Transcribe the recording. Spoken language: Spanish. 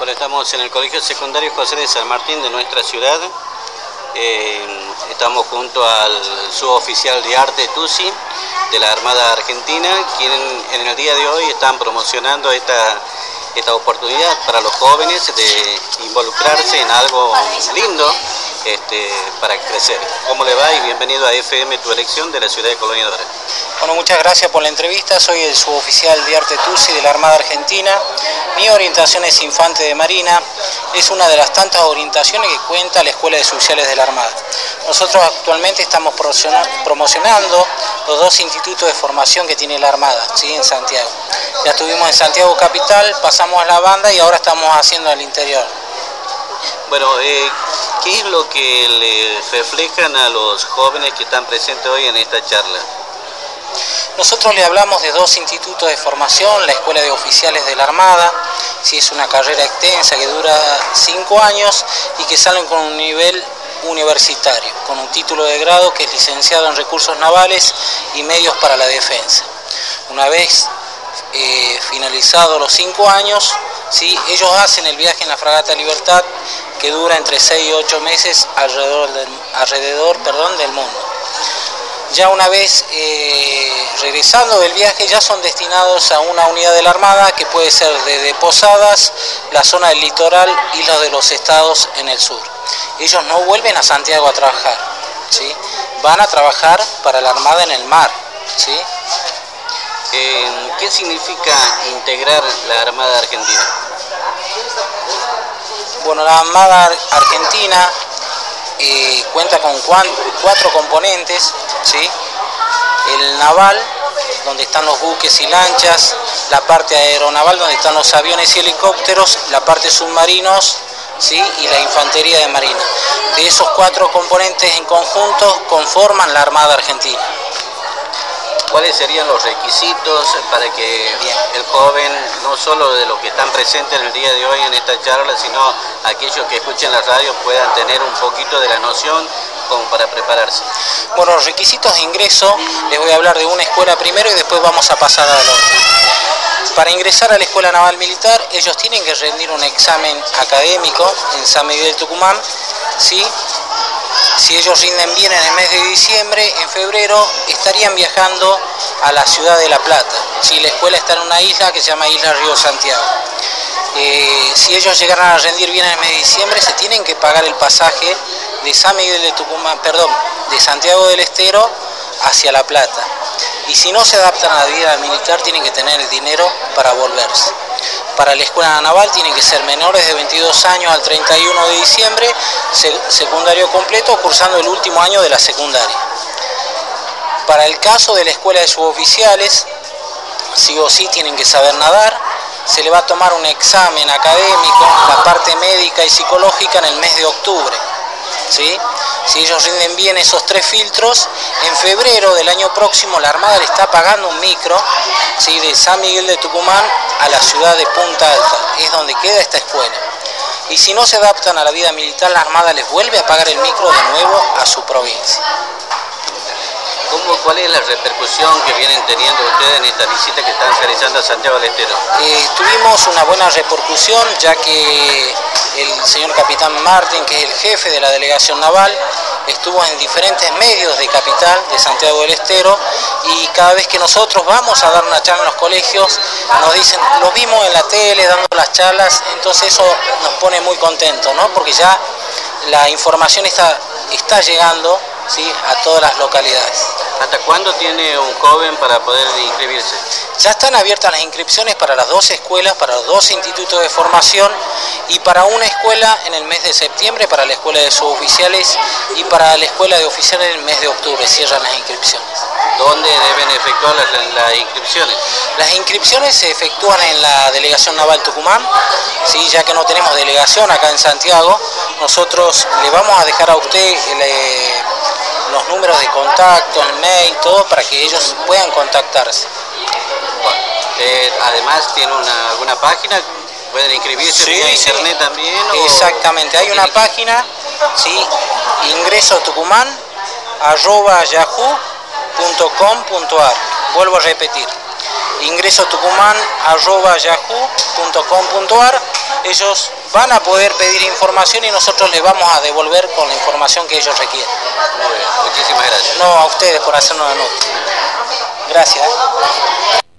Bueno, estamos en el Colegio Secundario José de San Martín de nuestra ciudad. Estamos junto al suboficial de arte Tusi de la Armada Argentina, quien en el día de hoy están promocionando esta oportunidad para los jóvenes de involucrarse en algo lindo para crecer. ¿Cómo le va? Y bienvenido a FM Tu Elección de la ciudad de Colonia Dora. Bueno, muchas gracias por la entrevista. Soy el suboficial de arte Tusi de la Armada Argentina. Mi orientación es infante de marina. Es una de las tantas orientaciones que cuenta la Escuela de Suboficiales de la Armada. Nosotros actualmente estamos promocionando los dos institutos de formación que tiene la Armada, ¿sí? En Santiago. Ya estuvimos en Santiago Capital, pasamos a la banda y ahora estamos haciendo al interior. Bueno, ¿qué es lo que le reflejan a los jóvenes que están presentes hoy en esta charla? Nosotros le hablamos de dos institutos de formación, la Escuela de Oficiales de la Armada, sí, es una carrera extensa que dura 5 años y que salen con un nivel universitario, con un título de grado que es licenciado en Recursos Navales y Medios para la Defensa. Una vez finalizados los 5 años, ¿sí? Ellos hacen el viaje en la Fragata Libertad, que dura entre 6 y 8 meses alrededor del mundo. Ya una vez regresando del viaje, ya son destinados a una unidad de la Armada que puede ser desde Posadas, la zona del litoral y los de los estados en el sur. Ellos no vuelven a Santiago a trabajar, ¿sí? Van a trabajar para la Armada en el mar, ¿sí? ¿Qué significa integrar la Armada Argentina? Bueno, la Armada Argentina cuenta con 4 componentes, ¿sí? El naval, donde están los buques y lanchas, la parte aeronaval, donde están los aviones y helicópteros, la parte submarinos, ¿sí? Y la infantería de marina. De esos 4 componentes en conjunto conforman la Armada Argentina. ¿Cuáles serían los requisitos para que el joven, no solo de los que están presentes en el día de hoy en esta charla, sino aquellos que escuchen la radio puedan tener un poquito de la noción como para prepararse? Bueno, los requisitos de ingreso, les voy a hablar de una escuela primero y después vamos a pasar a la otra. Para ingresar a la Escuela Naval Militar, ellos tienen que rendir un examen académico en San Miguel de Tucumán, ¿sí? Si ellos rinden bien en el mes de diciembre, en febrero estarían viajando a la ciudad de La Plata. Si la escuela está en una isla que se llama Isla Río Santiago. Si ellos llegaran a rendir bien en el mes de diciembre, se tienen que pagar el pasaje de San Miguel de Tucumán, de Santiago del Estero hacia La Plata. Y si no se adaptan a la vida militar, tienen que tener el dinero para volverse. Para la escuela naval tienen que ser menores de 22 años al 31 de diciembre, secundario completo, cursando el último año de la secundaria. Para el caso de la escuela de suboficiales, sí o sí tienen que saber nadar, se le va a tomar un examen académico, la parte médica y psicológica en el mes de octubre, ¿sí? Si ellos rinden bien esos 3 filtros, en febrero del año próximo la Armada le está pagando un micro, ¿sí? De San Miguel de Tucumán a la ciudad de Punta Alta, es donde queda esta escuela. Y si no se adaptan a la vida militar, la Armada les vuelve a pagar el micro de nuevo a su provincia. ¿Cuál es la repercusión que vienen teniendo ustedes en esta visita que están realizando a Santiago del Estero? Tuvimos una buena repercusión, ya que el señor capitán Martín, que es el jefe de la delegación naval, estuvo en diferentes medios de Capital, de Santiago del Estero, y cada vez que nosotros vamos a dar una charla en los colegios, nos dicen, lo vimos en la tele dando las charlas, entonces eso nos pone muy contentos, ¿no? Porque ya la información está llegando, ¿sí? A todas las localidades. ¿Hasta cuándo tiene un joven para poder inscribirse? Ya están abiertas las inscripciones para las 2 escuelas, para los 2 institutos de formación y para una escuela en el mes de septiembre, para la escuela de suboficiales y para la escuela de oficiales en el mes de octubre, cierran las inscripciones. ¿Dónde deben efectuar las inscripciones? Las inscripciones se efectúan en la Delegación Naval Tucumán, ¿sí? Ya que no tenemos delegación acá en Santiago, nosotros le vamos a dejar a usted los números de contacto, el mail, todo para que ellos puedan contactarse. Además, ¿tiene alguna página? ¿Pueden inscribirse vía internet también? Exactamente, hay una página, ¿sí? ingresotucumán@yahoo.com.ar. Vuelvo a repetir, ingresotucumán@yahoo.com.ar. Ellos van a poder pedir información y nosotros les vamos a devolver con la información que ellos requieren. Muy bien, muchísimas gracias. No, a ustedes por hacernos la nota. Gracias.